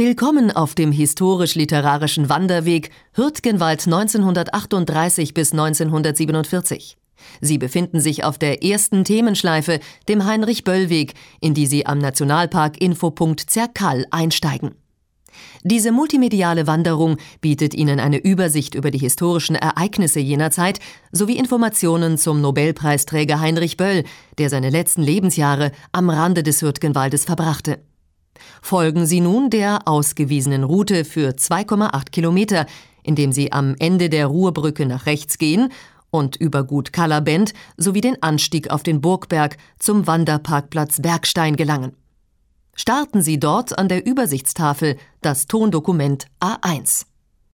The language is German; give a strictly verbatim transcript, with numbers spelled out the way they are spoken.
Willkommen auf dem historisch-literarischen Wanderweg Hürtgenwald neunzehnhundertachtunddreißig bis neunzehnhundertsiebenundvierzig. Sie befinden sich auf der ersten Themenschleife, dem Heinrich-Böll-Weg, in die Sie am Nationalpark Infopunkt Zerkall einsteigen. Diese multimediale Wanderung bietet Ihnen eine Übersicht über die historischen Ereignisse jener Zeit sowie Informationen zum Nobelpreisträger Heinrich Böll, der seine letzten Lebensjahre am Rande des Hürtgenwaldes verbrachte. Folgen Sie nun der ausgewiesenen Route für zwei Komma acht Kilometer, indem Sie am Ende der Ruhrbrücke nach rechts gehen und über Gut Kallabend sowie den Anstieg auf den Burgberg zum Wanderparkplatz Bergstein gelangen. Starten Sie dort an der Übersichtstafel das Tondokument A eins.